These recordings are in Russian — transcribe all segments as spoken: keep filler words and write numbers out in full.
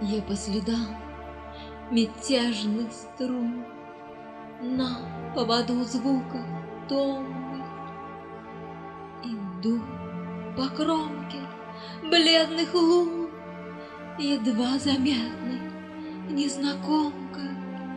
Я по следам мятежных струн, на поводу звуков томных, иду по кромке бледных лун, едва заметной незнакомкой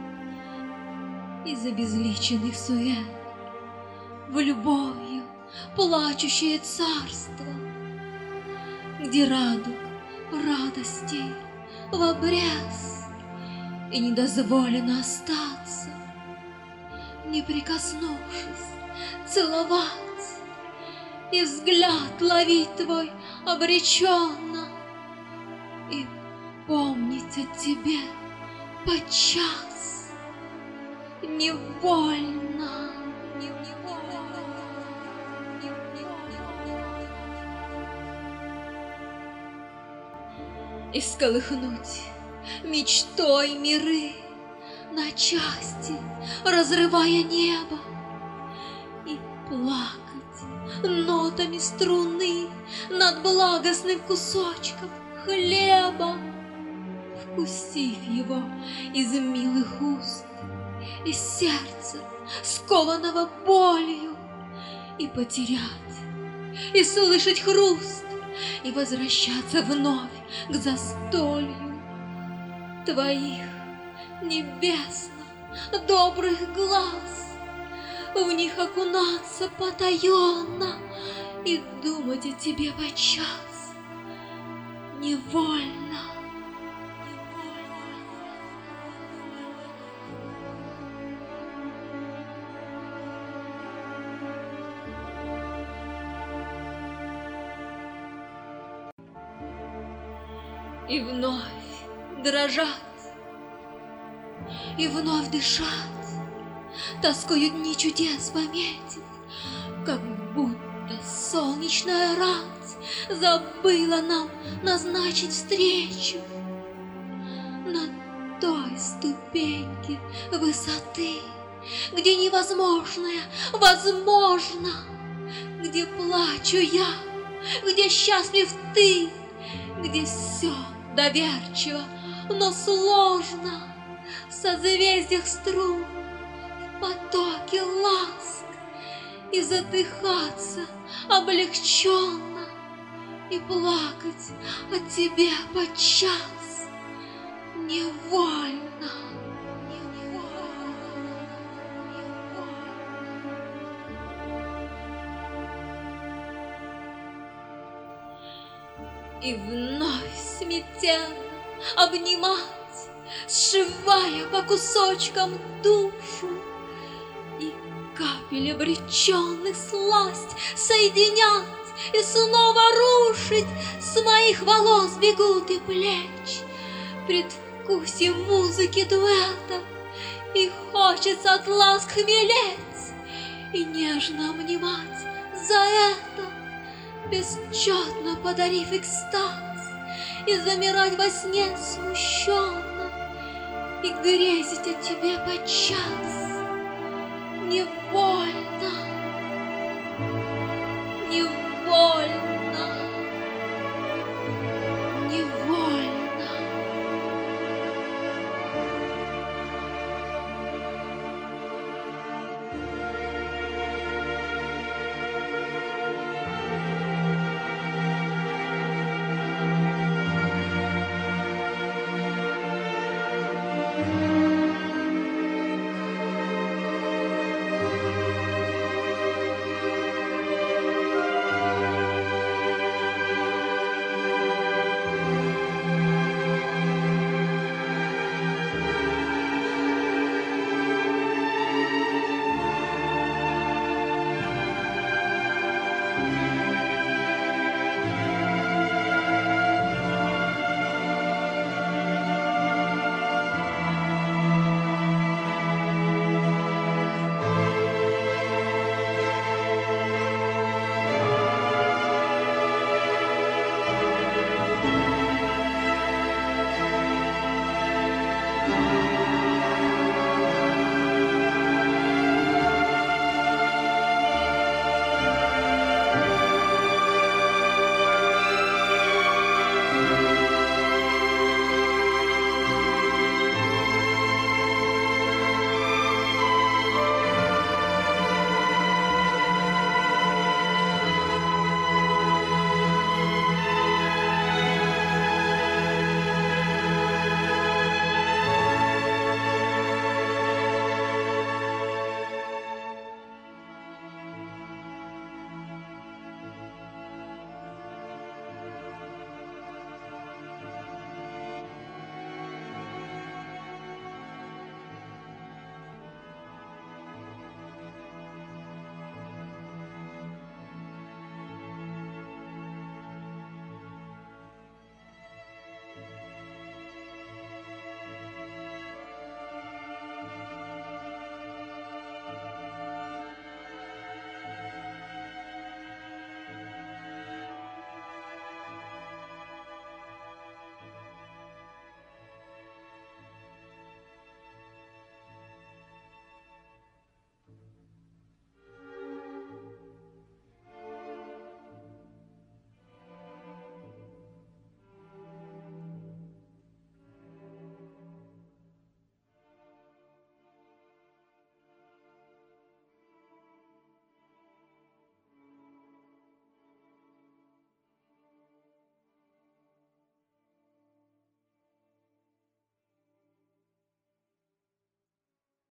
из обезличенных сует в любовью плачущее царство, где радуг радостей в обрез, и не дозволено остаться, не прикоснувшись, целовать и взгляд ловить твой обреченно, и помнить о тебе подчас невольно. И всколыхнуть мечтой миры на части, разрывая небо, и плакать нотами струны над благостным кусочком хлеба, вкусив его из милых уст, из сердца, скованного болью, и потерять, и слышать хруст, и возвращаться вновь к застолью твоих небесно добрых глаз, в них окунаться потаенно и думать о тебе подчас невольно. И вновь дрожать, и вновь дышать, тоскою дни чудес пометив, как будто солнечная рать забыла нам назначить встречу на той ступеньке высоты, где невозможное возможно, где плачу я, где счастлив ты, где все доверчиво, но сложно, в созвездиях струн, в потоке ласк, и задыхаться облегченно, и плакать о тебе подчас невольно. И вновь смятенно обнимать, сшивая по кусочкам душу, и капель обреченных сласть соединять и снова рушить. С моих волос бегут и плеч предвкусие музыки дуэта, и хочется от ласк хмелеть и нежно обнимать за это, бесчетно подарив экстаз, и замирать во сне смущенно, и грезить о тебе подчас невольно.